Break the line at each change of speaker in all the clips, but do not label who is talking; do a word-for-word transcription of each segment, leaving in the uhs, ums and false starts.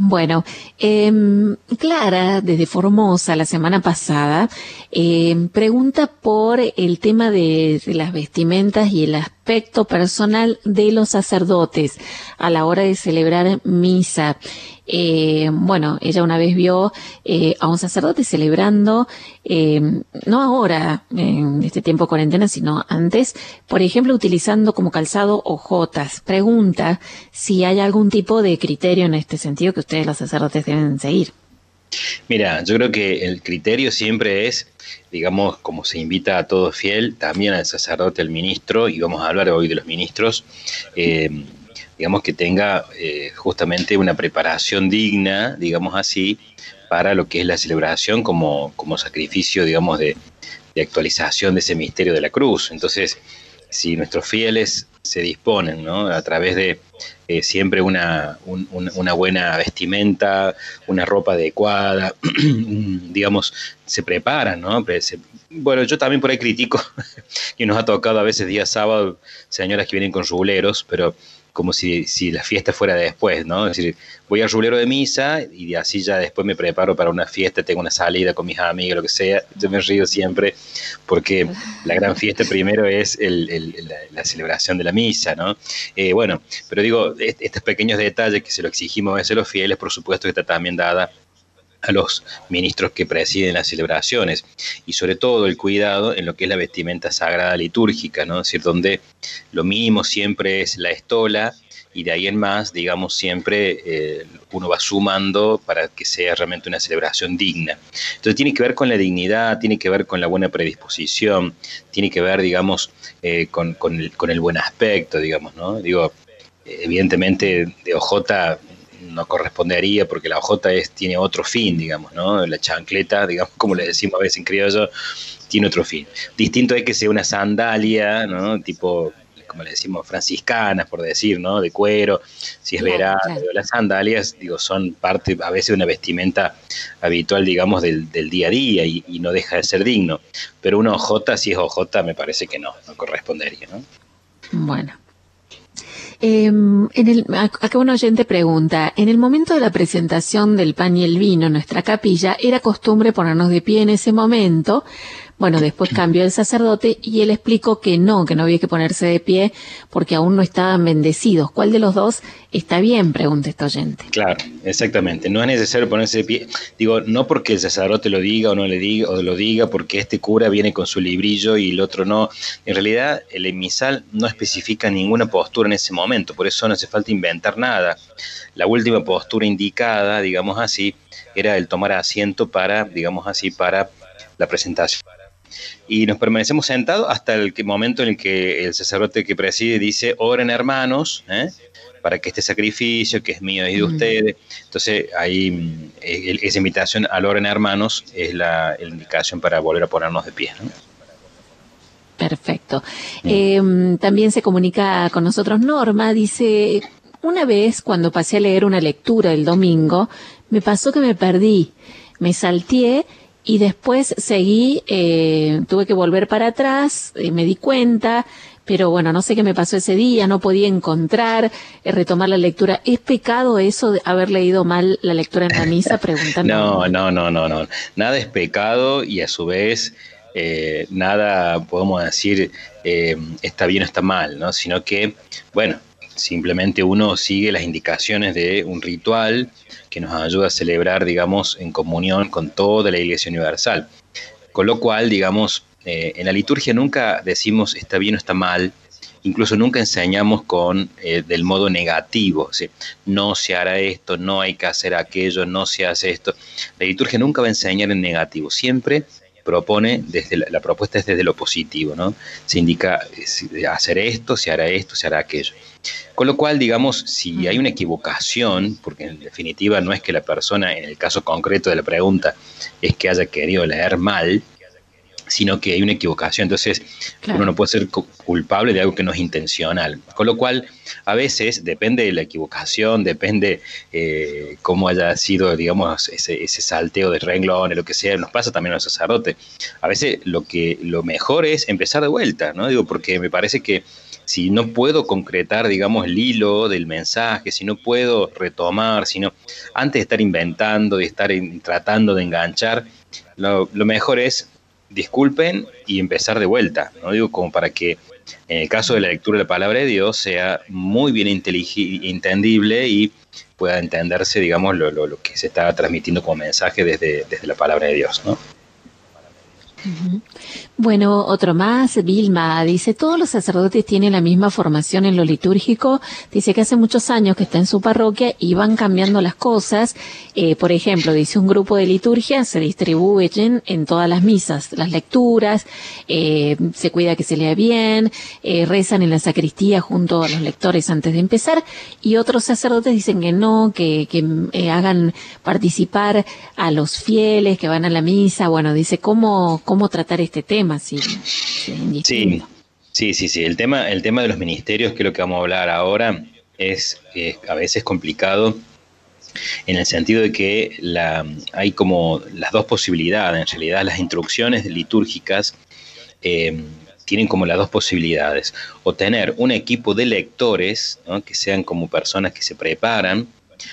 Bueno, eh, Clara, desde Formosa, la semana pasada, eh, pregunta por el tema de, de las vestimentas y el aspecto personal de los sacerdotes a la hora de celebrar misa. Eh, bueno, ella una vez vio eh, a un sacerdote celebrando, eh, no ahora, en este tiempo de cuarentena, sino antes, por ejemplo, utilizando como calzado ojotas. Pregunta si hay algún tipo de criterio en este sentido que ustedes los sacerdotes deben seguir.
Mira, yo creo que el criterio siempre es, digamos, como se invita a todo fiel, también al sacerdote, al ministro, y vamos a hablar hoy de los ministros, eh, digamos que tenga eh, justamente una preparación digna, digamos así, para lo que es la celebración como, como sacrificio, digamos, de, de actualización de ese misterio de la cruz. Entonces, si nuestros fieles se disponen, ¿no?, a través de eh, siempre una, un, una buena vestimenta, una ropa adecuada, digamos, se preparan, ¿no? Se, bueno, yo también por ahí critico, y nos ha tocado a veces día sábado, señoras que vienen con ruleros, pero como si, si la fiesta fuera después, ¿no? Es decir, voy al rulero de misa y así ya después me preparo para una fiesta, tengo una salida con mis amigos, lo que sea. Yo me río siempre porque la gran fiesta primero es el, el, la, la celebración de la misa, ¿no? Eh, bueno, pero digo, est- estos pequeños detalles que se lo exigimos a veces a los fieles, por supuesto que está también dada a los ministros que presiden las celebraciones, y sobre todo el cuidado en lo que es la vestimenta sagrada litúrgica, ¿no? Es decir, donde lo mínimo siempre es la estola, y de ahí en más, digamos, siempre eh, uno va sumando para que sea realmente una celebración digna. Entonces tiene que ver con la dignidad, tiene que ver con la buena predisposición, tiene que ver, digamos, eh, con, con, el, con el buen aspecto, digamos, ¿no? Digo, evidentemente de ojota no correspondería, porque la ojota es, tiene otro fin, digamos, ¿no? La chancleta, digamos, como le decimos a veces en criollo, tiene otro fin. Distinto es que sea una sandalia, ¿no? Tipo, como le decimos, franciscanas, por decir, ¿no? De cuero, si es
Claro,
verano.
claro.
Las sandalias, digo, son parte a veces de una vestimenta habitual, digamos, del, del día a día, y, y no deja de ser digno. Pero una ojota, si es ojota, me parece que no, no correspondería, ¿no?
Bueno. Eh, en el, acá un oyente pregunta, en el momento de la presentación del pan y el vino en nuestra capilla, ¿era costumbre ponernos de pie en ese momento? Bueno, después cambió el sacerdote y él explicó que no, que no había que ponerse de pie porque aún no estaban bendecidos. ¿Cuál de los dos está bien?, pregunta este oyente.
Claro, exactamente. No es necesario ponerse de pie. Digo, no porque el sacerdote lo diga o no le diga, o lo diga porque este cura viene con su librillo y el otro no. En realidad, el emisal no especifica ninguna postura en ese momento, por eso no hace falta inventar nada. La última postura indicada, digamos así, era el tomar asiento para, digamos así, para la presentación. Y nos permanecemos sentados hasta el momento en el que el sacerdote que preside dice: oren, hermanos, ¿eh? para que este sacrificio, que es mío y de mm. ustedes. Entonces, ahí eh, esa invitación al oren, hermanos, es la, la indicación para volver a ponernos de pie, ¿no?
Perfecto. Mm. Eh, también se comunica con nosotros Norma, dice: una vez cuando pasé a leer una lectura el domingo, me pasó que me perdí, me salteé y después seguí, eh, tuve que volver para atrás, eh, me di cuenta, pero bueno, no sé qué me pasó ese día, no podía encontrar, eh, retomar la lectura. ¿Es pecado eso de haber leído mal la lectura en la misa? Preguntando.
No, no, no, no, no. Nada es pecado, y a su vez eh, nada podemos decir eh, está bien o está mal, ¿no? Sino que, bueno, simplemente uno sigue las indicaciones de un ritual que nos ayuda a celebrar, digamos, en comunión con toda la Iglesia Universal. Con lo cual, digamos, eh, en la liturgia nunca decimos está bien o está mal, incluso nunca enseñamos con eh, del modo negativo, ¿sí? No se hará esto, no hay que hacer aquello, no se hace esto. La liturgia nunca va a enseñar en negativo, siempre propone, desde la, la propuesta es desde lo positivo, ¿no? Se indica eh, hacer esto, se hará esto, se hará aquello. Con lo cual, digamos, si hay una equivocación, porque en definitiva no es que la persona, en el caso concreto de la pregunta, es que haya querido leer mal, sino que hay una equivocación. Entonces, claro, uno no puede ser culpable de algo que no es intencional. Con lo cual, a veces, depende de la equivocación, depende eh, cómo haya sido, digamos, ese, ese salteo de renglones, lo que sea, nos pasa también a los sacerdotes. A veces lo que lo mejor es empezar de vuelta, ¿no? Digo, porque me parece que si no puedo concretar, digamos, el hilo del mensaje, si no puedo retomar, si no, antes de estar inventando y estar en, tratando de enganchar, lo, lo mejor es disculpen y empezar de vuelta, ¿no? Digo, como para que en el caso de la lectura de la palabra de Dios sea muy bien entendible y pueda entenderse, digamos, lo, lo, lo que se está transmitiendo como mensaje desde, desde la palabra de Dios, ¿no?
Uh-huh. Bueno, otro más, Vilma, dice, todos los sacerdotes tienen la misma formación en lo litúrgico. Dice que hace muchos años que está en su parroquia y van cambiando las cosas. Eh, por ejemplo, dice, un grupo de liturgia se distribuyen en todas las misas, las lecturas, eh, se cuida que se lea bien, eh, rezan en la sacristía junto a los lectores antes de empezar, y otros sacerdotes dicen que no, que, que eh, hagan participar a los fieles que van a la misa. Bueno, dice, ¿cómo cómo tratar este tema? Si, si
sí, sí, sí, sí. El tema, el tema de los ministerios, que es lo que vamos a hablar ahora, es, es a veces complicado en el sentido de que la, hay como las dos posibilidades. En realidad, las instrucciones litúrgicas eh, tienen como las dos posibilidades. O tener un equipo de lectores, ¿no?, que sean como personas que se preparan,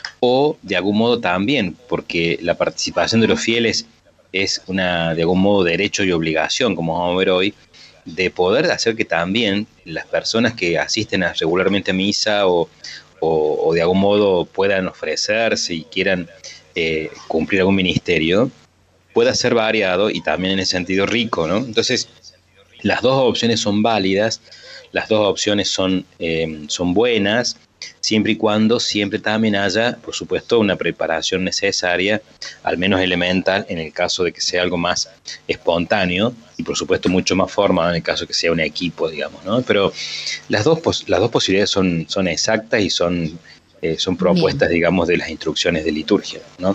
o de algún modo también, porque la participación de los fieles es una, de algún modo, derecho y obligación, como vamos a ver hoy, de poder hacer que también las personas que asisten a, regularmente a misa o, o, o de algún modo puedan ofrecerse y quieran eh, cumplir algún ministerio, pueda ser variado y también en ese sentido rico, ¿no? Entonces, las dos opciones son válidas, las dos opciones son, eh, son buenas, siempre y cuando siempre también haya, por supuesto, una preparación necesaria, al menos elemental, en el caso de que sea algo más espontáneo, y por supuesto mucho más formado en el caso de que sea un equipo, digamos, ¿no? Pero las dos, las dos posibilidades son, son exactas y son, eh, son propuestas, Bien. digamos, de las instrucciones de liturgia, ¿no?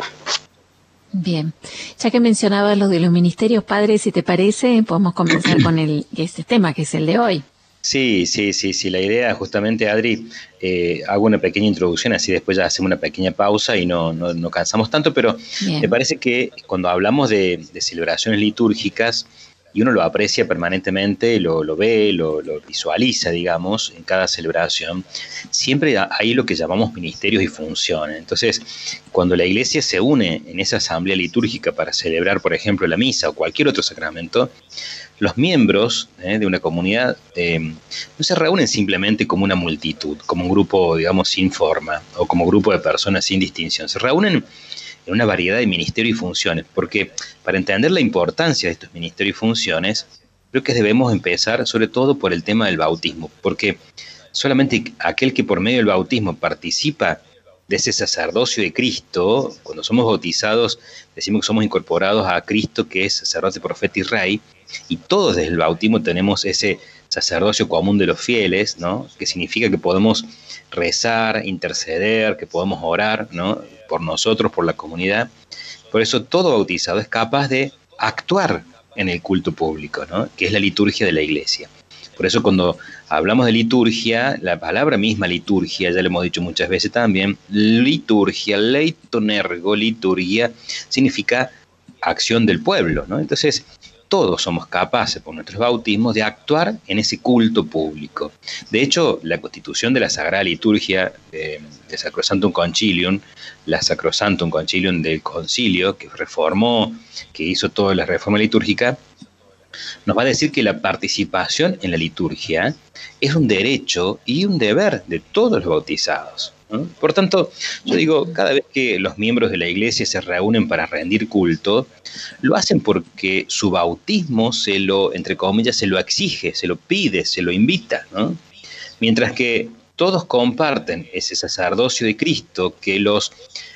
Bien, ya que mencionabas lo de los ministerios, padre, si te parece, podemos comenzar con el, este tema, que es el de hoy.
Sí, sí, sí, sí. La idea, justamente, Adri, eh, hago una pequeña introducción, así después ya hacemos una pequeña pausa y no, no, no cansamos tanto, pero Bien. me parece que cuando hablamos de, de celebraciones litúrgicas, y uno lo aprecia permanentemente, lo, lo ve, lo, lo visualiza, digamos, en cada celebración, siempre hay lo que llamamos ministerios y funciones. Entonces, cuando la iglesia se une en esa asamblea litúrgica para celebrar, por ejemplo, la misa o cualquier otro sacramento, los miembros eh, de una comunidad eh, no se reúnen simplemente como una multitud, como un grupo, digamos, sin forma, o como grupo de personas sin distinción. Se reúnen en una variedad de ministerios y funciones, porque para entender la importancia de estos ministerios y funciones, creo que debemos empezar sobre todo por el tema del bautismo, porque solamente aquel que por medio del bautismo participa de ese sacerdocio de Cristo, cuando somos bautizados, decimos que somos incorporados a Cristo, que es sacerdote, profeta y rey, y todos desde el bautismo tenemos ese sacerdocio común de los fieles, ¿no?, que significa que podemos rezar, interceder, que podemos orar, ¿no?, por nosotros, por la comunidad. Por eso todo bautizado es capaz de actuar en el culto público, ¿no?, que es la liturgia de la iglesia. Por eso cuando hablamos de liturgia, la palabra misma liturgia, ya lo hemos dicho muchas veces también, liturgia, leitonergo, liturgia, significa acción del pueblo, ¿no? Entonces, todos somos capaces, por nuestros bautismos, de actuar en ese culto público. De hecho, la constitución de la Sagrada Liturgia de, de Sacrosanctum Concilium, la Sacrosanctum Concilium del Concilio, que reformó, que hizo toda la reforma litúrgica, nos va a decir que la participación en la liturgia es un derecho y un deber de todos los bautizados, ¿no? Por tanto, yo digo, cada vez que los miembros de la iglesia se reúnen para rendir culto, lo hacen porque su bautismo se lo, entre comillas, se lo exige, se lo pide, se lo invita, ¿no? Mientras que todos comparten ese sacerdocio de Cristo que los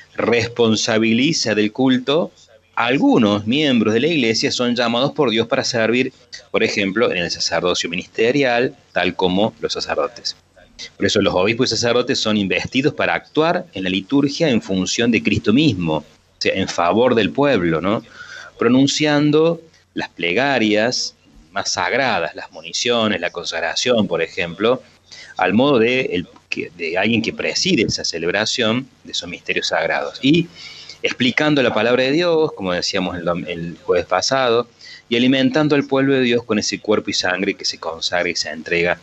responsabiliza del culto, algunos miembros de la iglesia son llamados por Dios para servir, por ejemplo, en el sacerdocio ministerial, tal como los sacerdotes. Por eso los obispos y sacerdotes son investidos para actuar en la liturgia en función de Cristo mismo, o sea, en favor del pueblo, ¿no?, pronunciando las plegarias más sagradas, las moniciones, la consagración, por ejemplo, al modo de, el, de alguien que preside esa celebración de esos misterios sagrados. Y explicando la palabra de Dios, como decíamos el, el jueves pasado, y alimentando al pueblo de Dios con ese cuerpo y sangre que se consagra y se entrega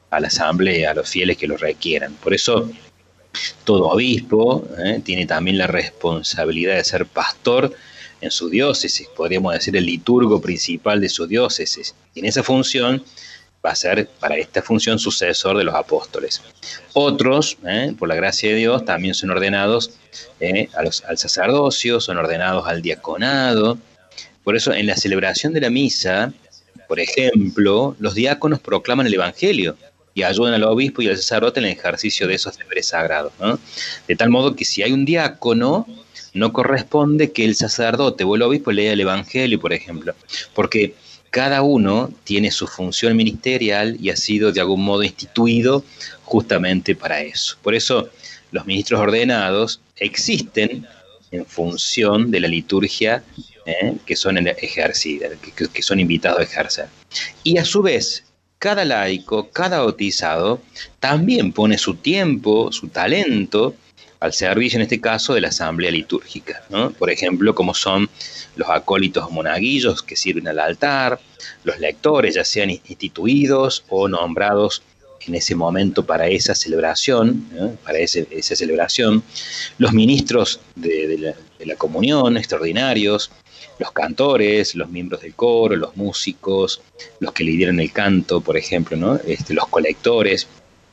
a la asamblea, a los fieles que lo requieran. Por eso todo obispo eh, tiene también la responsabilidad de ser pastor en su diócesis, podríamos decir el liturgo principal de su diócesis. Y en esa función va a ser, para esta función, sucesor de los apóstoles. Otros, eh, por la gracia de Dios, también son ordenados eh, a los, al sacerdocio, son ordenados al diaconado. Por eso, en la celebración de la misa, por ejemplo, los diáconos proclaman el Evangelio y ayudan al obispo y al sacerdote en el ejercicio de esos deberes sagrados, ¿no? De tal modo que si hay un diácono, no corresponde que el sacerdote o el obispo lea el Evangelio, por ejemplo, porque cada uno tiene su función ministerial y ha sido de algún modo instituido justamente para eso. Por eso los ministros ordenados existen en función de la liturgia eh, que son ejercidas, que, que son invitados a ejercer. Y a su vez, cada laico, cada bautizado, también pone su tiempo, su talento al servicio, en este caso, de la asamblea litúrgica, ¿no? Por ejemplo, como son los acólitos o monaguillos que sirven al altar, los lectores, ya sean instituidos o nombrados en ese momento para esa celebración, ¿no? para ese, esa celebración, los ministros de, de, la, de la comunión extraordinarios, los cantores, los miembros del coro, los músicos, los que lideran el canto, por ejemplo, ¿no? este, los colectores,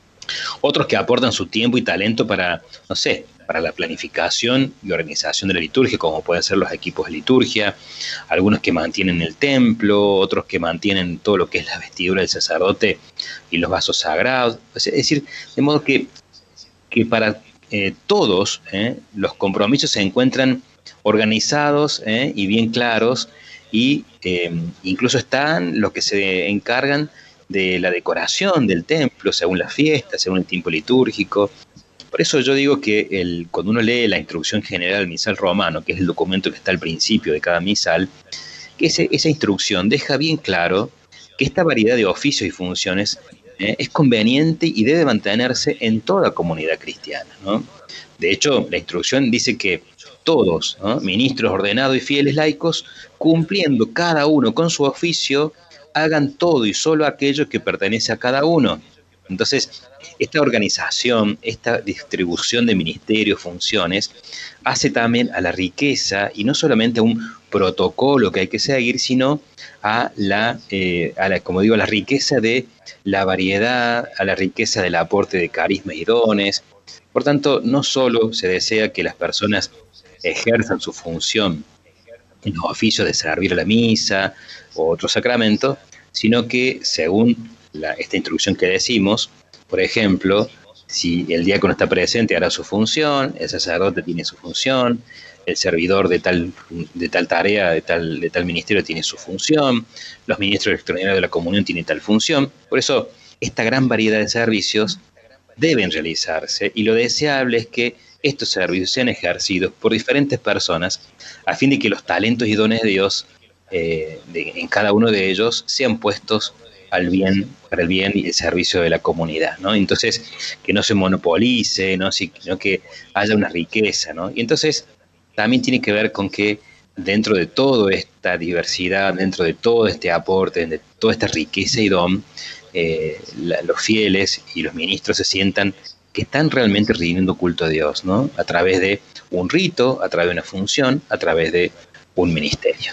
otros que aportan su tiempo y talento para, no sé, para la planificación y organización de la liturgia, como pueden ser los equipos de liturgia, algunos que mantienen el templo, otros que mantienen todo lo que es la vestidura del sacerdote y los vasos sagrados. Es decir, de modo que, que para eh, todos eh, los compromisos se encuentran organizados eh, y bien claros, y eh, incluso están los que se encargan de la decoración del templo, según la fiesta, según el tiempo litúrgico. Por eso yo digo que el, cuando uno lee la instrucción general del misal romano, que es el documento que está al principio de cada misal, que ese, esa instrucción deja bien claro que esta variedad de oficios y funciones eh, es conveniente y debe mantenerse en toda comunidad cristiana, ¿no? De hecho, la instrucción dice que todos, ¿no? ministros ordenados y fieles laicos, cumpliendo cada uno con su oficio, hagan todo y solo aquello que pertenece a cada uno. Entonces, esta organización, esta distribución de ministerios, funciones, hace también a la riqueza, y no solamente a un protocolo que hay que seguir, sino a la, eh, a la, como digo, a la riqueza de la variedad, a la riqueza del aporte de carismas y dones. Por tanto, no solo se desea que las personas ejerzan su función en los oficios de servir a la misa o otro sacramento, sino que según la, esta instrucción que decimos, por ejemplo, si el diácono está presente hará su función, el sacerdote tiene su función, el servidor de tal, de tal tarea, de tal, de tal ministerio tiene su función, los ministros extraordinarios de la comunión tienen tal función. Por eso, esta gran variedad de servicios deben realizarse, y lo deseable es que estos servicios sean ejercidos por diferentes personas a fin de que los talentos y dones de Dios eh, de, en cada uno de ellos sean puestos al bien, para el bien y el servicio de la comunidad, ¿no? Entonces, que no se monopolice, ¿no? Sino que haya una riqueza, ¿no? Y entonces también tiene que ver con que dentro de toda esta diversidad, dentro de todo este aporte, de toda esta riqueza y don, eh, la, los fieles y los ministros se sientan que están realmente rindiendo culto a Dios, ¿no? A través de un rito, a través de una función, a través de un ministerio.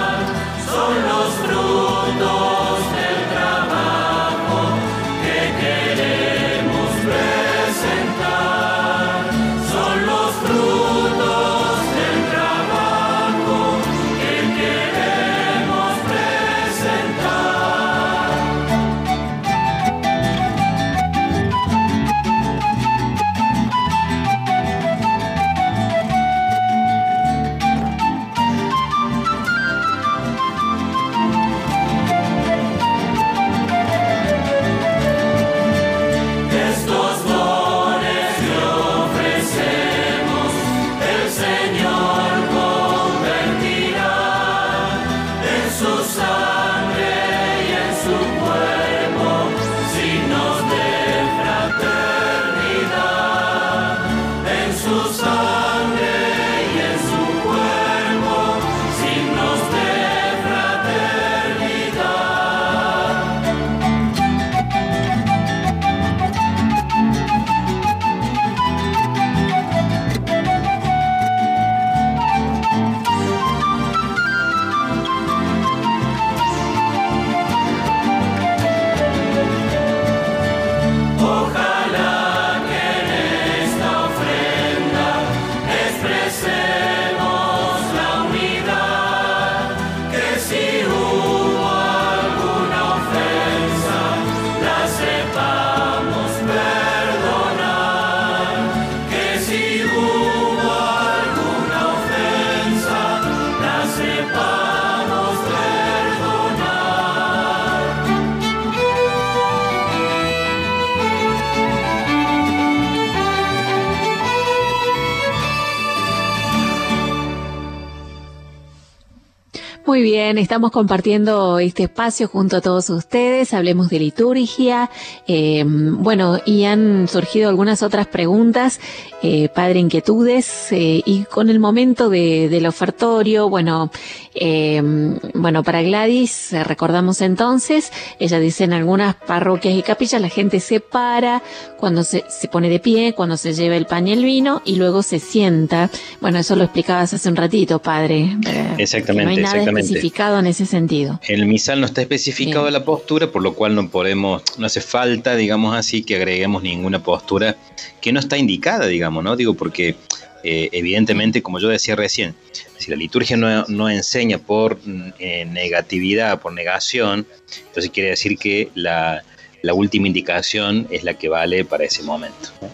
Son los frutos del trabajo que
Muy bien, estamos compartiendo este espacio junto a todos ustedes, hablemos de liturgia, eh, bueno, y han surgido algunas otras preguntas, eh, padre, inquietudes, eh, y con el momento de, del ofertorio, bueno, eh, bueno, para Gladys, eh, recordamos entonces, ella dice en algunas parroquias y capillas la gente se para, cuando se, se pone de pie, cuando se lleva el pan y el vino, y luego se sienta. Bueno, eso lo explicabas hace un ratito, padre. Eh,
exactamente,
no hay nada
exactamente.
especificado en ese sentido.
En el misal no está especificado Bien. la postura, por lo cual no podemos, no hace falta, digamos así, que agreguemos ninguna postura que no está indicada, digamos, ¿no? Digo, porque eh, evidentemente, como yo decía recién, si la liturgia no, no enseña por eh, negatividad, por negación, entonces quiere decir que la, la última indicación es la que vale para ese momento, ¿no?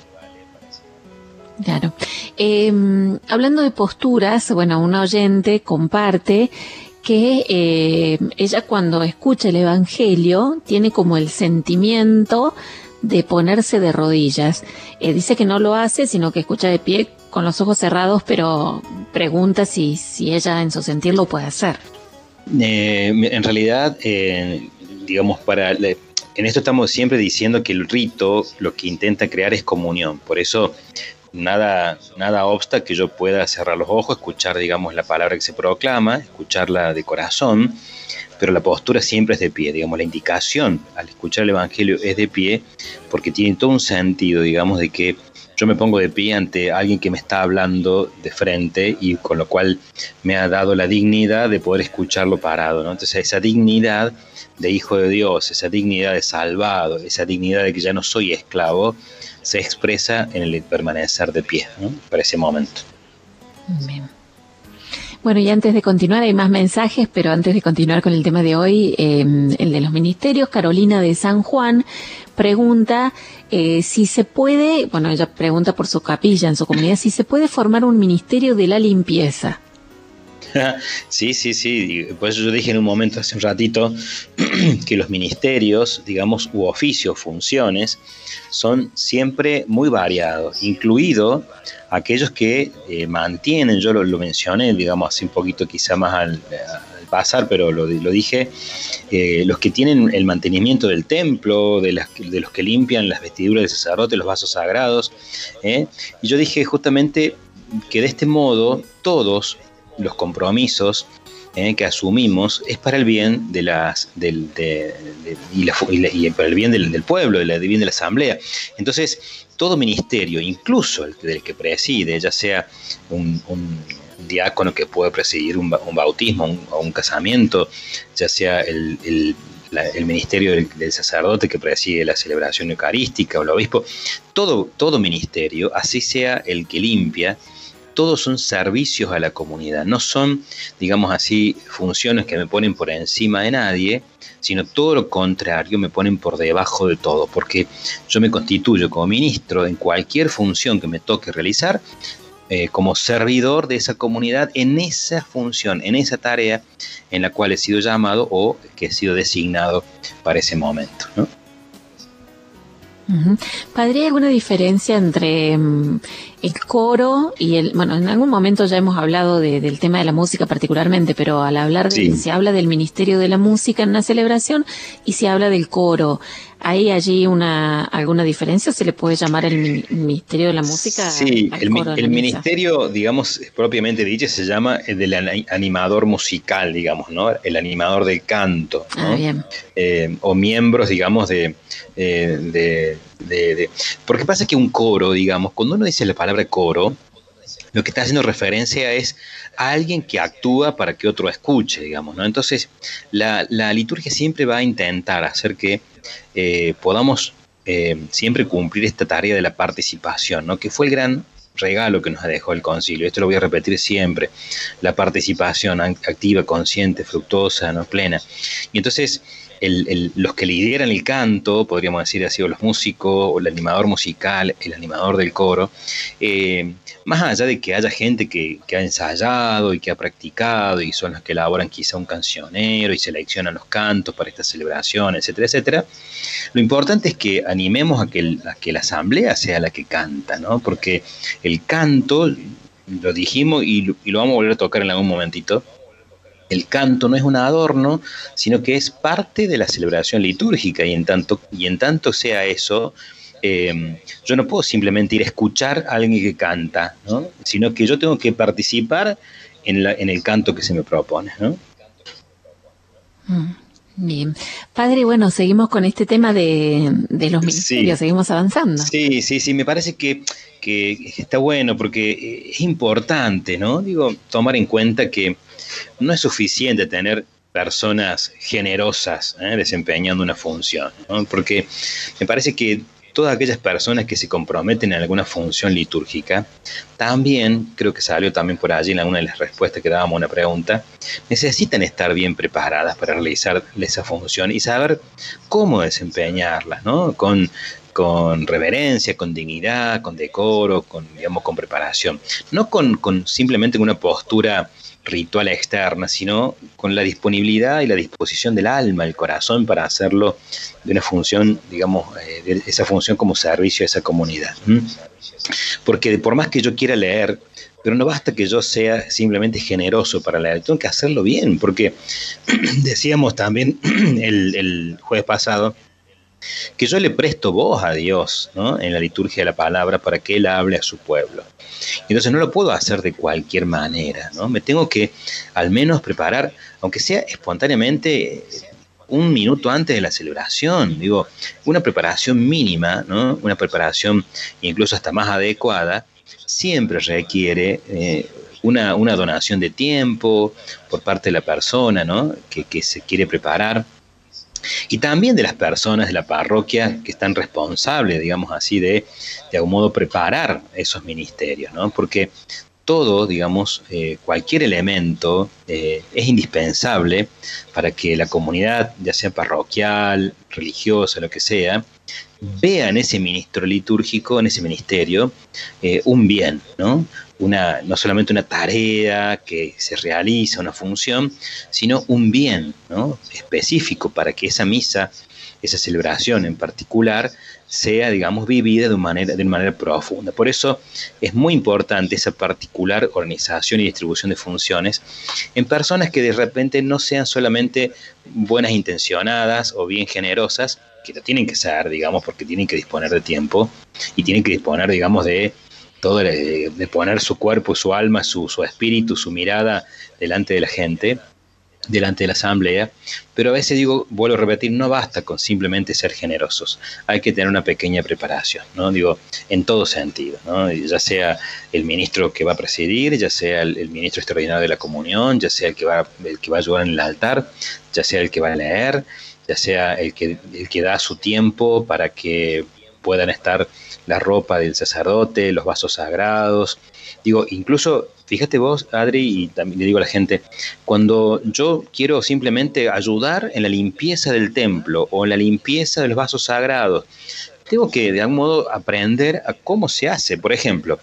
Claro. Eh, hablando de posturas, bueno, una oyente comparte que eh, ella cuando escucha el Evangelio tiene como el sentimiento de ponerse de rodillas. Eh, dice que no lo hace, sino que escucha de pie con los ojos cerrados, pero pregunta si, si ella en su sentir lo puede hacer.
Eh, en realidad, eh, digamos, para... en esto estamos siempre diciendo que el rito lo que intenta crear es comunión. Por eso nada, nada obsta que yo pueda cerrar los ojos, escuchar, digamos, la palabra que se proclama, escucharla de corazón, pero la postura siempre es de pie. Digamos, la indicación al escuchar el Evangelio es de pie, porque tiene todo un sentido, digamos, de que yo me pongo de pie ante alguien que me está hablando de frente y con lo cual me ha dado la dignidad de poder escucharlo parado, ¿no? Entonces esa dignidad de hijo de Dios, esa dignidad de salvado, esa dignidad de que ya no soy esclavo, se expresa en el permanecer de pie, ¿no? Para ese momento.
Bien. Bueno, y antes de continuar, hay más mensajes, pero antes de continuar con el tema de hoy, eh, el de los ministerios, Carolina de San Juan pregunta eh, si se puede, bueno, ella pregunta por su capilla en su comunidad, si se puede formar un ministerio de la limpieza.
Sí, sí, sí, por eso yo dije en un momento, hace un ratito, que los ministerios, digamos, u oficios, funciones, son siempre muy variados, incluido aquellos que eh, mantienen, yo lo, lo mencioné, digamos, así un poquito quizá más al, al pasar, pero lo, lo dije, eh, los que tienen el mantenimiento del templo, de, las, de los que limpian las vestiduras del sacerdote, los vasos sagrados, ¿eh? Y yo dije justamente que de este modo todos los compromisos eh, que asumimos es para el bien de las del, de, de, y, la, y, la, y para el bien del, del pueblo, del bien de la asamblea. Entonces, todo ministerio, incluso el del que preside, ya sea un, un diácono que puede presidir un, un bautismo un, o un casamiento, ya sea el, el, la, el ministerio del, del sacerdote que preside la celebración eucarística o el obispo, todo, todo ministerio, así sea el que limpia, todos son servicios a la comunidad, no son, digamos así, funciones que me ponen por encima de nadie, sino todo lo contrario, me ponen por debajo de todo, porque yo me constituyo como ministro en cualquier función que me toque realizar, eh, como servidor de esa comunidad en esa función, en esa tarea en la cual he sido llamado o que he sido designado para ese momento, ¿no?
Uh-huh. Padre, ¿hay alguna diferencia entre um, el coro y el, bueno, en algún momento ya hemos hablado de, del tema de la música particularmente, pero al hablar de, sí. se habla del ministerio de la música en una celebración y se habla del coro, ¿hay allí una alguna diferencia o se le puede llamar el ministerio de la música?
Sí, el, el ministerio, digamos, propiamente dicho, se llama el del animador musical, digamos, ¿no? El animador del canto, ¿no?
Ah, bien.
Eh, o miembros, digamos, de, eh, de, de, de... Porque pasa que un coro, digamos, cuando uno dice la palabra coro, lo que está haciendo referencia es a alguien que actúa para que otro escuche, digamos, ¿no? Entonces, la, la liturgia siempre va a intentar hacer que eh, podamos eh, siempre cumplir esta tarea de la participación, ¿no? Que fue el gran regalo que nos dejó el concilio. Esto lo voy a repetir siempre: la participación activa, consciente, fructuosa, ¿no? Plena. Y entonces el, el, los que lideran el canto, podríamos decir así, o los músicos, o el animador musical, el animador del coro, eh, más allá de que haya gente que, que ha ensayado y que ha practicado y son los que elaboran quizá un cancionero y seleccionan los cantos para esta celebración, etcétera, etcétera, lo importante es que animemos a que, el, a que la asamblea sea la que canta, ¿no? Porque el canto, lo dijimos y, y lo vamos a volver a tocar en algún momentito, El canto no es un adorno, sino que es parte de la celebración litúrgica, y en tanto, y en tanto sea eso, eh, yo no puedo simplemente ir a escuchar a alguien que canta, ¿no? Sino que yo tengo que participar en, la, en el canto que se me propone, ¿no?
Bien. Padre, bueno, seguimos con este tema de, de los ministerios,
Sí,
seguimos avanzando.
sí, sí, sí, me parece que, que está bueno porque es importante, ¿no? Digo, tomar en cuenta que no es suficiente tener personas generosas, ¿eh? desempeñando una función, ¿no? Porque me parece que todas aquellas personas que se comprometen en alguna función litúrgica, también, creo que salió también por allí en alguna de las respuestas que dábamos a una pregunta, necesitan estar bien preparadas para realizar esa función y saber cómo desempeñarla, ¿no? Con con reverencia, con dignidad, con decoro, con, digamos, con preparación. No con, con simplemente una postura ritual externa, sino con la disponibilidad y la disposición del alma, el corazón, para hacerlo de una función, digamos, eh, de esa función como servicio a esa comunidad. ¿Mm? Porque por más que yo quiera leer, pero no basta que yo sea simplemente generoso para leer, tengo que hacerlo bien, porque decíamos también el, el jueves pasado, que yo le presto voz a Dios, ¿no? En la liturgia de la palabra para que Él hable a su pueblo. Entonces no lo puedo hacer de cualquier manera, ¿no? Me tengo que al menos preparar, aunque sea espontáneamente, un minuto antes de la celebración. Digo, una preparación mínima, ¿no? Una preparación incluso hasta más adecuada, siempre requiere eh, una, una donación de tiempo por parte de la persona, ¿no? que, que se quiere preparar. Y también de las personas de la parroquia que están responsables, digamos así, de de algún modo preparar esos ministerios, ¿no? Porque todo, digamos, eh, cualquier elemento eh, es indispensable para que la comunidad, ya sea parroquial, religiosa, lo que sea, vea en ese ministro litúrgico, en ese ministerio, eh, un bien, ¿no? Una, no solamente una tarea que se realiza, una función, sino un bien, ¿no? Específico para que esa misa, esa celebración en particular, sea, digamos, vivida de una manera, de una manera profunda. Por eso es muy importante esa particular organización y distribución de funciones en personas que de repente no sean solamente buenas intencionadas o bien generosas, que lo tienen que ser, digamos, porque tienen que disponer de tiempo y tienen que disponer, digamos, de todo, de, de poner su cuerpo, su alma, su, su espíritu, su mirada delante de la gente, delante de la asamblea, pero a veces digo, vuelvo a repetir, no basta con simplemente ser generosos, hay que tener una pequeña preparación, ¿no? Digo, en todo sentido, ¿no? Ya sea el ministro que va a presidir, ya sea el, el ministro extraordinario de la comunión, ya sea el que va, el que va a ayudar en el altar, ya sea el que va a leer, ya sea el que, el que da su tiempo para que puedan estar la ropa del sacerdote, los vasos sagrados. Digo, incluso, fíjate vos, Adri, y también le digo a la gente, cuando yo quiero simplemente ayudar en la limpieza del templo o en la limpieza de los vasos sagrados, tengo que de algún modo aprender a cómo se hace. Por ejemplo,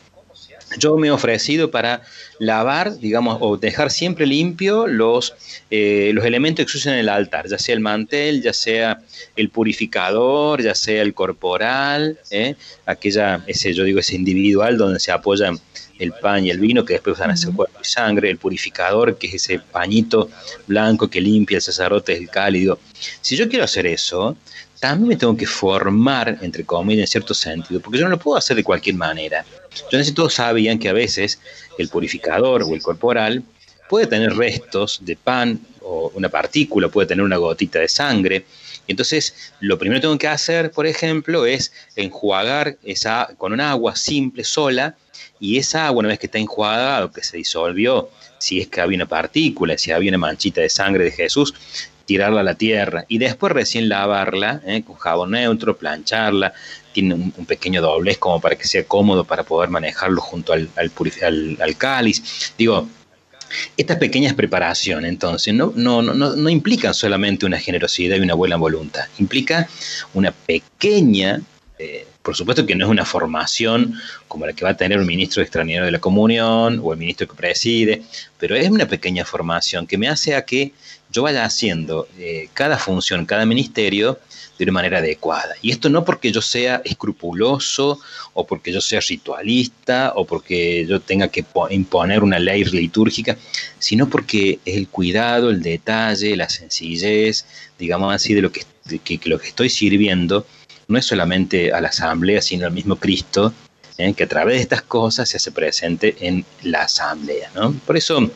yo me he ofrecido para lavar, digamos, o dejar siempre limpio los, eh, los elementos que se usan en el altar, ya sea el mantel, ya sea el purificador, ya sea el corporal, ¿eh? aquella, ese, yo digo, ese individual donde se apoyan el pan y el vino, que después van a ser cuerpo y sangre, el purificador, que es ese pañito blanco que limpia el sacerdote del cálido. Si yo quiero hacer eso, también me tengo que formar, entre comillas, en cierto sentido, porque yo no lo puedo hacer de cualquier manera. Yo no sé si todos sabían que a veces el purificador o el corporal puede tener restos de pan o una partícula, puede tener una gotita de sangre. Entonces, lo primero que tengo que hacer, por ejemplo, es enjuagar esa con un agua simple, sola, y esa agua, una vez que está enjuagada o que se disolvió, si es que había una partícula, si había una manchita de sangre de Jesús, tirarla a la tierra y después recién lavarla eh, con jabón neutro, plancharla, tiene un, un pequeño doblez como para que sea cómodo para poder manejarlo junto al, al, al, al cáliz. Digo, estas pequeñas preparaciones entonces no, no, no, no implican solamente una generosidad y una buena voluntad, implica una pequeña Eh, por supuesto que no es una formación como la que va a tener un ministro extraordinario de la comunión o el ministro que preside, pero es una pequeña formación que me hace a que yo vaya haciendo eh, cada función, cada ministerio de una manera adecuada. Y esto no porque yo sea escrupuloso o porque yo sea ritualista o porque yo tenga que imponer una ley litúrgica, sino porque es el cuidado, el detalle, la sencillez, digamos así, de lo que, de que, que lo que estoy sirviendo no es solamente a la asamblea, sino al mismo Cristo, ¿eh? que a través de estas cosas se hace presente en la asamblea, ¿no? Por eso a mí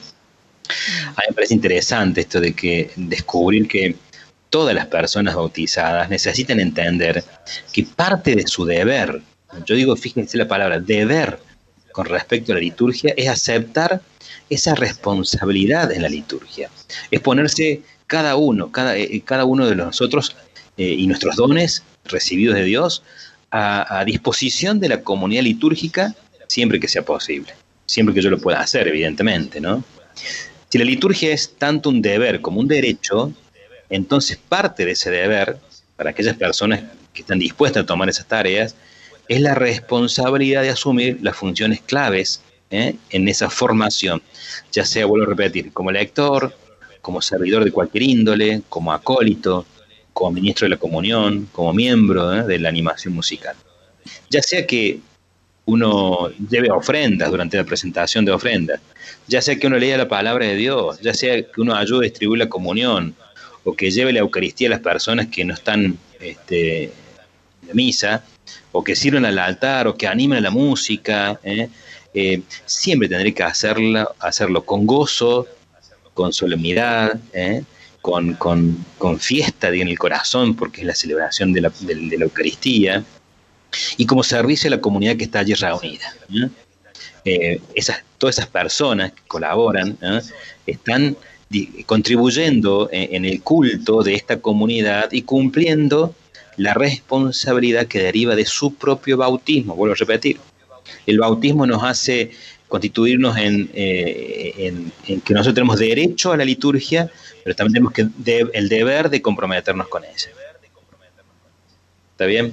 me parece interesante esto de que descubrir que todas las personas bautizadas necesitan entender que parte de su deber, yo digo, fíjense la palabra, deber con respecto a la liturgia, es aceptar esa responsabilidad en la liturgia. Es ponerse cada uno, cada, eh, cada uno de nosotros eh, y nuestros dones recibidos de Dios a, a disposición de la comunidad litúrgica siempre que sea posible, siempre que yo lo pueda hacer, evidentemente, ¿no? Si la liturgia es tanto un deber como un derecho, entonces parte de ese deber, para aquellas personas que están dispuestas a tomar esas tareas, es la responsabilidad de asumir las funciones claves ¿eh? en esa formación, ya sea, vuelvo a repetir, como lector, como servidor de cualquier índole, como acólito, como ministro de la comunión, como miembro ¿eh? de la animación musical. Ya sea que uno lleve ofrendas durante la presentación de ofrendas, ya sea que uno lea la palabra de Dios, ya sea que uno ayude a distribuir la comunión, o que lleve la Eucaristía a las personas que no están este, de misa, o que sirven al altar, o que animen a la música, ¿eh? Eh, siempre tendré que hacerla, hacerlo con gozo, con solemnidad, ¿eh? con, con, con fiesta en el corazón, porque es la celebración de la, de, de la Eucaristía, y como servicio a la comunidad que está allí reunida. ¿eh? Eh, esas, todas esas personas que colaboran ¿eh? están contribuyendo en el culto de esta comunidad y cumpliendo la responsabilidad que deriva de su propio bautismo. Vuelvo a repetir, el bautismo nos hace constituirnos en, eh, en, en que nosotros tenemos derecho a la liturgia, pero también tenemos que de, el deber de comprometernos con ella. ¿Está bien?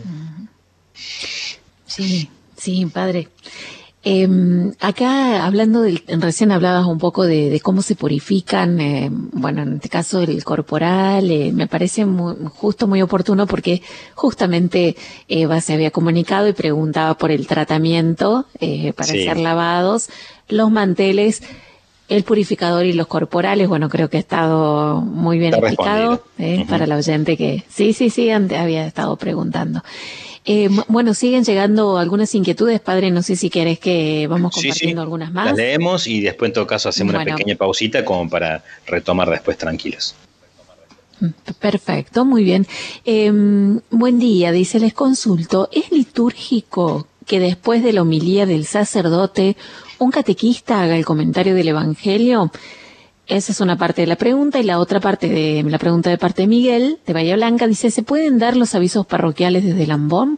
Sí, sí, padre. Eh, acá hablando del, recién hablabas un poco de, de cómo se purifican, eh, bueno, en este caso el corporal, eh, me parece muy, justo muy oportuno porque justamente Eva se había comunicado y preguntaba por el tratamiento eh, para sí. ser lavados, los manteles, el purificador y los corporales. Bueno, creo que ha estado muy bien Está explicado eh, uh-huh. para la oyente que sí, sí, sí, antes había estado preguntando. Eh, bueno, siguen llegando algunas inquietudes, padre, no sé si querés que vamos compartiendo sí, sí. algunas más.
Las leemos y después en todo caso hacemos bueno. una pequeña pausita como para retomar después tranquilos.
Perfecto, muy bien. Eh, buen día, dice, les consulto, ¿es litúrgico que después de la homilía del sacerdote un catequista haga el comentario del Evangelio? Esa es una parte de la pregunta, y la otra parte de la pregunta de parte de Miguel, de Bahía Blanca, dice, ¿se pueden dar los avisos parroquiales desde el ambón?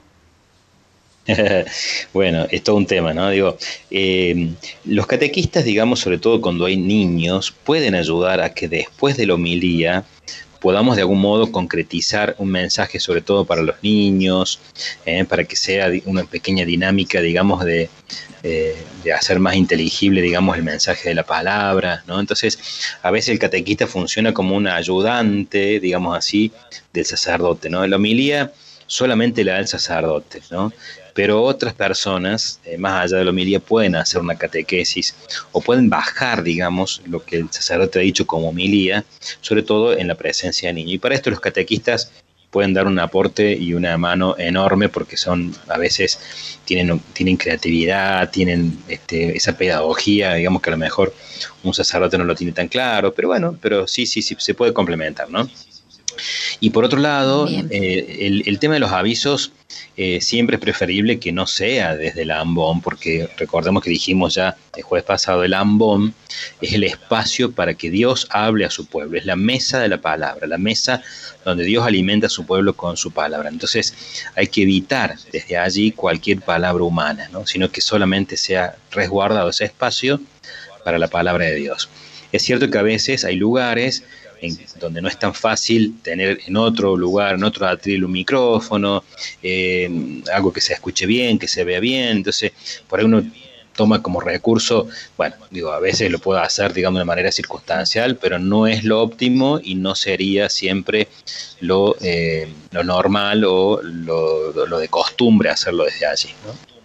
Bueno, es todo un tema, ¿no? Digo, eh, los catequistas, digamos, sobre todo cuando hay niños, pueden ayudar a que después de la homilía podamos de algún modo concretizar un mensaje, sobre todo para los niños, eh, para que sea una pequeña dinámica, digamos, de, eh, de hacer más inteligible, digamos, el mensaje de la palabra, ¿no? Entonces, a veces el catequista funciona como un ayudante, digamos así, del sacerdote, ¿no? La homilía solamente la da el sacerdote, ¿no? Pero otras personas, eh, más allá de la homilía, pueden hacer una catequesis o pueden bajar, digamos, lo que el sacerdote ha dicho como homilía, sobre todo en la presencia de niños. Y para esto los catequistas pueden dar un aporte y una mano enorme porque son, a veces, tienen, tienen creatividad, tienen este, esa pedagogía, digamos que a lo mejor un sacerdote no lo tiene tan claro, pero bueno, pero sí, sí, sí, se puede complementar, ¿no? Y por otro lado, eh, el, el tema de los avisos eh, siempre es preferible que no sea desde el ambón, porque recordemos que dijimos ya el jueves pasado, el ambón es el espacio para que Dios hable a su pueblo, es la mesa de la palabra, la mesa donde Dios alimenta a su pueblo con su palabra. Entonces hay que evitar desde allí cualquier palabra humana, ¿no? Sino que solamente sea resguardado ese espacio para la palabra de Dios. Es cierto que a veces hay lugares en donde no es tan fácil tener en otro lugar, en otro atril un micrófono, eh, algo que se escuche bien, que se vea bien. Entonces, por ahí uno toma como recurso, bueno, digo, a veces lo puedo hacer, digamos, de manera circunstancial, pero no es lo óptimo y no sería siempre lo, eh, lo normal o lo, lo de costumbre hacerlo desde allí, ¿no?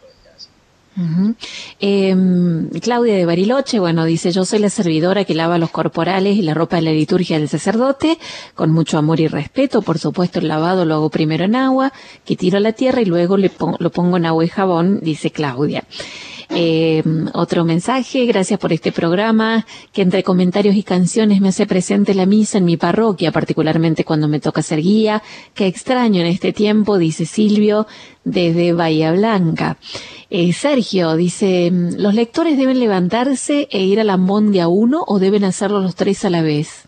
Uh-huh. Eh, Claudia de Bariloche, bueno, dice: yo soy la servidora que lava los corporales y la ropa de la liturgia del sacerdote, con mucho amor y respeto. Por supuesto, el lavado lo hago primero en agua, que tiro a la tierra y luego le pongo, lo pongo en agua y jabón, dice Claudia. Eh, otro mensaje: gracias por este programa que entre comentarios y canciones me hace presente la misa en mi parroquia, particularmente cuando me toca ser guía, que extraño en este tiempo, dice Silvio desde Bahía Blanca. Eh, Sergio dice: ¿los lectores deben levantarse e ir al ambón de a uno o deben hacerlo los tres a la vez?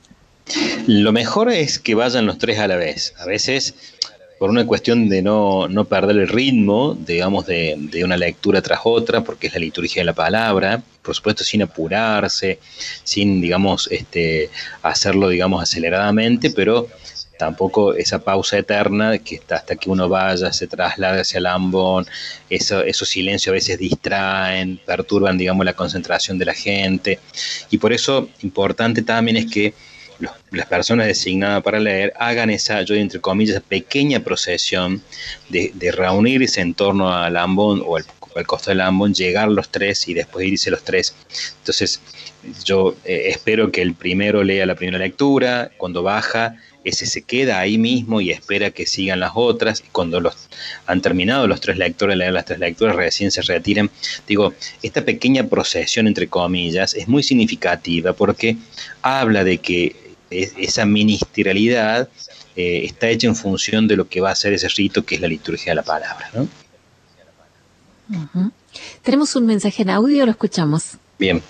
Lo mejor es que vayan los tres a la vez. A veces, por una cuestión de no, no perder el ritmo, digamos, de, de una lectura tras otra, porque es la liturgia de la palabra, por supuesto sin apurarse, sin, digamos, este, hacerlo, digamos, aceleradamente, pero tampoco esa pausa eterna que está hasta que uno vaya, se traslade hacia el ambón. Eso, esos silencios a veces distraen, perturban, digamos, la concentración de la gente, y por eso importante también es que los, las personas designadas para leer hagan esa, yo entre comillas, pequeña procesión de, de reunirse en torno al ambón o al, al costado del ambón, llegar los tres y después irse los tres. Entonces yo eh, espero que el primero lea la primera lectura, cuando baja ese se queda ahí mismo y espera que sigan las otras, y cuando los han terminado los tres lectores leer las tres lecturas recién se retiran. Digo, esta pequeña procesión entre comillas es muy significativa porque habla de que esa ministerialidad eh, está hecha en función de lo que va a ser ese rito que es la liturgia de la palabra, ¿no?
Uh-huh. Tenemos un mensaje en audio, lo escuchamos.
Bien.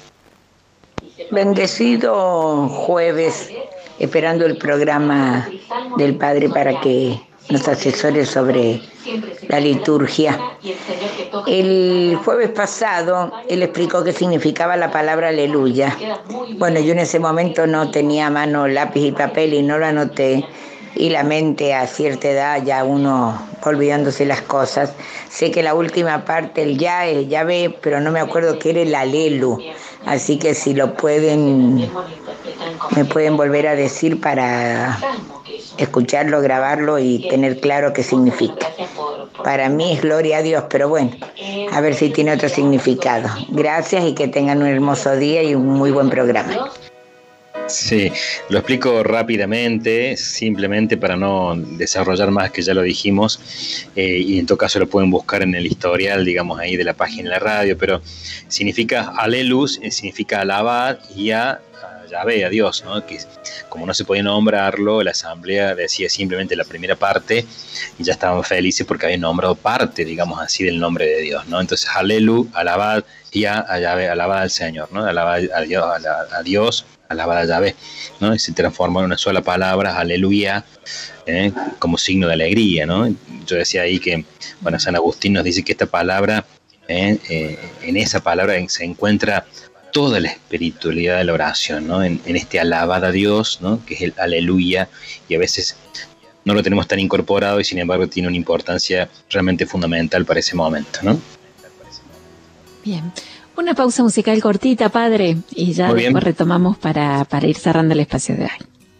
Bendecido jueves, esperando el programa del Padre para que nos asesore sobre la liturgia. El jueves pasado él explicó qué significaba la palabra aleluya. Bueno, yo en ese momento no tenía a mano lápiz y papel y no lo anoté, y la mente a cierta edad ya uno olvidándose las cosas. Sé que la última parte, el ya es ya ve, pero no me acuerdo qué era el alelu, así que si lo pueden me pueden volver a decir para escucharlo, grabarlo y tener claro qué significa. Para mí es gloria a Dios, pero bueno, a ver si tiene otro significado. Gracias y que tengan un hermoso día y un muy buen programa.
Sí, lo explico rápidamente, simplemente para no desarrollar más, que ya lo dijimos, eh, y en todo caso lo pueden buscar en el historial, digamos, ahí de la página de la radio, pero significa alelus, significa alabar, y a Yahvé, a Dios, ¿no? Que como no se podía nombrarlo, la asamblea decía simplemente la primera parte y ya estaban felices porque habían nombrado parte, digamos así, del nombre de Dios, ¿no? Entonces, alelu, alabad, y a Yahvé, alabad al Señor, ¿no? Alabad a Dios, a Dios, alabad a Yahvé, ¿no? Y se transforma en una sola palabra, aleluya, ¿eh? Como signo de alegría, ¿no? Yo decía ahí que, bueno, San Agustín nos dice que esta palabra, ¿eh? Eh, en esa palabra se encuentra toda la espiritualidad de la oración, ¿no? En, en este alabad a Dios, ¿no? Que es el aleluya, y a veces no lo tenemos tan incorporado y sin embargo tiene una importancia realmente fundamental para ese momento, ¿no?
Bien, una pausa musical cortita, padre, y ya
Muy
después
bien.
retomamos para, para ir cerrando el espacio de hoy.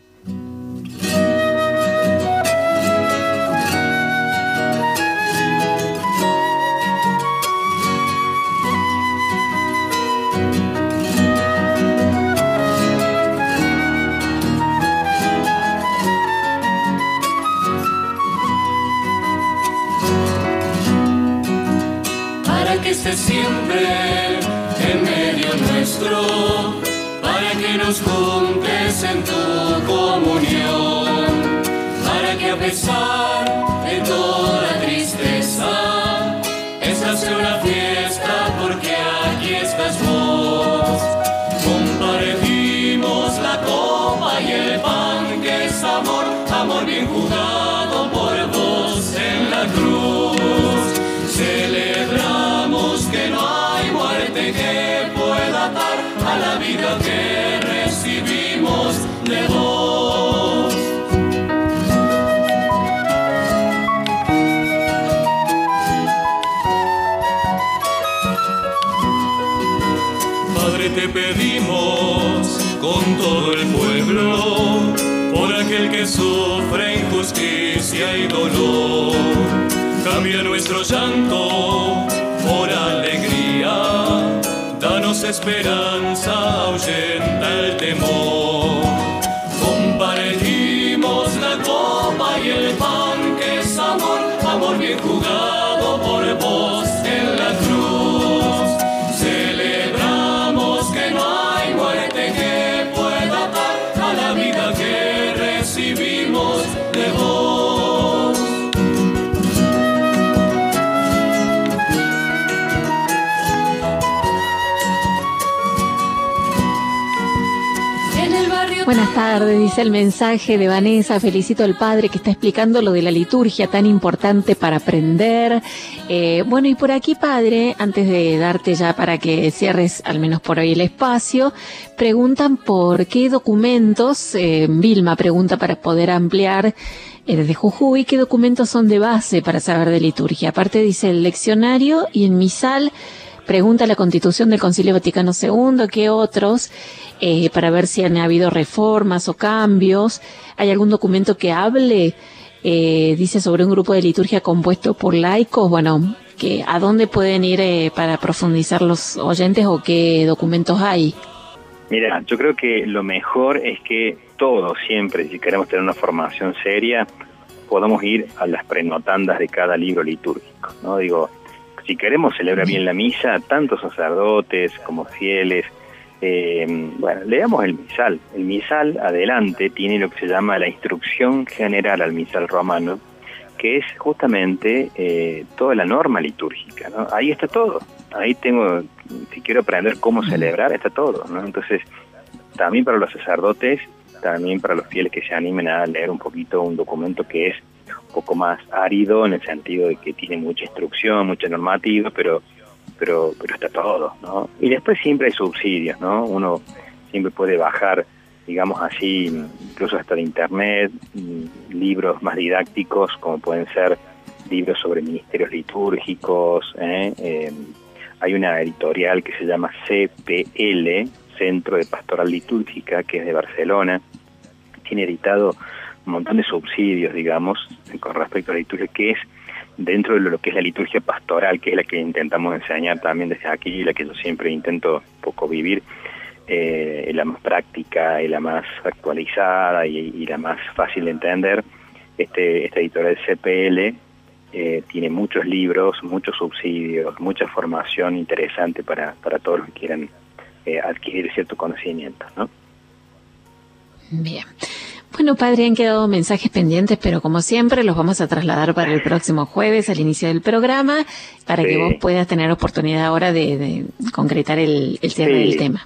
Que estés siempre en medio nuestro, para que nos juntes en tu comunión, para que a pesar de toda tristeza, esta sea una fiesta porque aquí estás vos. Compartimos la copa y el pan que es amor, amor bien jugado por vos en la cruz. Celebramos que no hay muerte que pueda atar a la vida que recibimos de vos. sufre injusticia y dolor. Cambia nuestro llanto por alegría, danos esperanza, ahuyenta el temor. Compartimos la copa y el pan, que es amor, amor bien jugado por vos en la cruz. Celebramos que no hay muerte que pueda atar a la vida que recibimos de vos.
Buenas tardes, dice el mensaje de Vanessa. Felicito al padre que está explicando lo de la liturgia tan importante para aprender. Eh, bueno, y por aquí, padre, antes de darte ya para que cierres al menos por hoy el espacio, preguntan por qué documentos, eh, Vilma pregunta para poder ampliar eh, desde Jujuy, qué documentos son de base para saber de liturgia. Aparte dice el leccionario y el misal. Pregunta la Constitución del Concilio Vaticano segundo, ¿qué otros? Eh, para ver si han habido reformas o cambios. ¿Hay algún documento que hable, eh, dice, sobre un grupo de liturgia compuesto por laicos? Bueno, que ¿a dónde pueden ir eh, para profundizar los oyentes o qué documentos hay?
Mira, yo creo que lo mejor es que todos siempre, si queremos tener una formación seria, podamos ir a las prenotandas de cada libro litúrgico, ¿no? Digo, si queremos celebrar bien la misa, tanto sacerdotes como fieles, eh, bueno, leamos el misal. El misal, adelante, tiene lo que se llama la instrucción general al misal romano, que es justamente eh, toda la norma litúrgica, ¿no? Ahí está todo. Ahí tengo, si quiero aprender cómo celebrar, está todo, ¿no? Entonces, también para los sacerdotes, también para los fieles que se animen a leer un poquito un documento que es un poco más árido, en el sentido de que tiene mucha instrucción, mucha normativa, pero pero pero está todo, ¿no? Y después siempre hay subsidios, ¿no? Uno siempre puede bajar, digamos así, incluso hasta de internet, libros más didácticos, como pueden ser libros sobre ministerios litúrgicos, ¿eh? Eh, hay una editorial que se llama C P L, Centro de Pastoral Litúrgica, que es de Barcelona. Tiene editado un montón de subsidios, digamos, con respecto a la liturgia, que es dentro de lo que es la liturgia pastoral, que es la que intentamos enseñar también desde aquí, la que yo siempre intento un poco vivir, eh, la más práctica y la más actualizada y, y la más fácil de entender. Este, esta editorial C P L eh, tiene muchos libros, muchos subsidios, mucha formación interesante para, para todos los que quieran eh, adquirir cierto conocimiento, ¿no?
Bien. Bueno, padre, han quedado mensajes pendientes, pero como siempre los vamos a trasladar para el próximo jueves al inicio del programa, para sí. que vos puedas tener oportunidad ahora de, de concretar el, el cierre sí. del tema.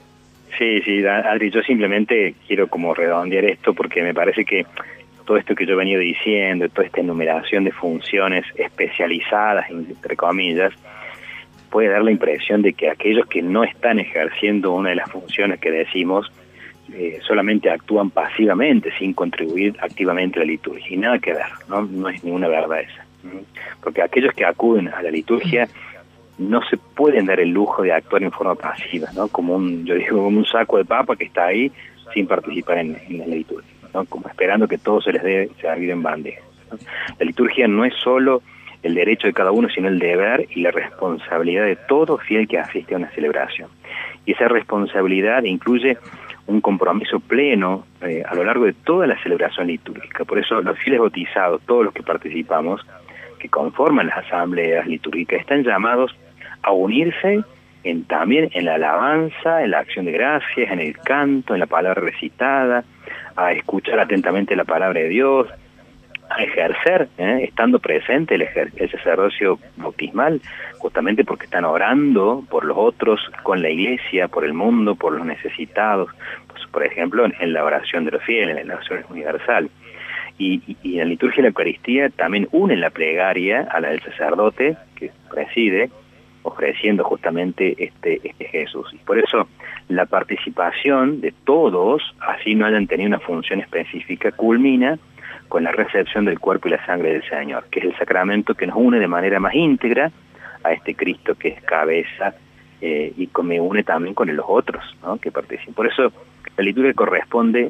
Sí, sí, Adri, yo simplemente quiero como redondear esto porque me parece que todo esto que yo he venido diciendo, toda esta enumeración de funciones especializadas, entre comillas, puede dar la impresión de que aquellos que no están ejerciendo una de las funciones que decimos, Eh, solamente actúan pasivamente sin contribuir activamente a la liturgia, y nada que ver, no, no es ninguna verdad esa, porque aquellos que acuden a la liturgia no se pueden dar el lujo de actuar en forma pasiva, ¿no? Como un, yo digo, como un saco de papa que está ahí sin participar en, en la liturgia, ¿no? Como esperando que todo se les dé servido en bandeja, ¿no? La liturgia no es solo el derecho de cada uno, sino el deber y la responsabilidad de todo fiel que asiste a una celebración, y esa responsabilidad incluye un compromiso pleno eh, a lo largo de toda la celebración litúrgica. Por eso los fieles bautizados, todos los que participamos, que conforman las asambleas litúrgicas, están llamados a unirse en, también en la alabanza, en la acción de gracias, en el canto, en la palabra recitada, a escuchar atentamente la palabra de Dios, a ejercer, ¿eh? estando presente el, ejer el sacerdocio bautismal, justamente porque están orando por los otros, con la iglesia, por el mundo, por los necesitados, pues, por ejemplo, en, en la oración de los fieles, en la oración universal. Y, y, y en la liturgia de la Eucaristía también unen la plegaria a la del sacerdote, que preside, ofreciendo justamente este, este Jesús. Y por eso la participación de todos, así no hayan tenido una función específica, culmina con la recepción del cuerpo y la sangre del Señor, que es el sacramento que nos une de manera más íntegra a este Cristo que es cabeza eh, y que me une también con los otros, ¿no? que participan. Por eso la liturgia corresponde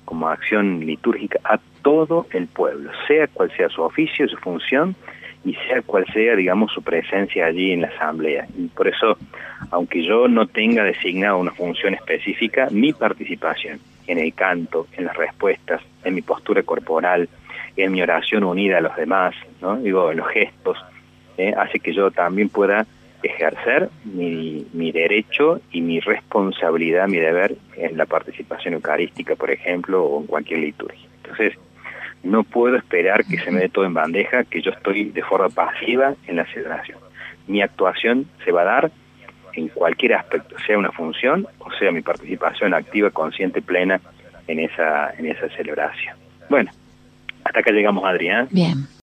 como acción litúrgica a todo el pueblo, sea cual sea su oficio, su función, y sea cual sea, digamos, su presencia allí en la asamblea. Y por eso, aunque yo no tenga designado una función específica, mi participación en el canto, en las respuestas, en mi postura corporal, en mi oración unida a los demás, ¿no? Digo, en los gestos, ¿eh? hace que yo también pueda ejercer mi, mi derecho y mi responsabilidad, mi deber en la participación eucarística, por ejemplo, o en cualquier liturgia. Entonces, no puedo esperar que se me dé todo en bandeja, que yo estoy de forma pasiva en la celebración. Mi actuación se va a dar en cualquier aspecto, sea una función o sea mi participación activa, consciente, plena en esa, en esa celebración. Bueno, hasta acá llegamos, Adrián.
Bien.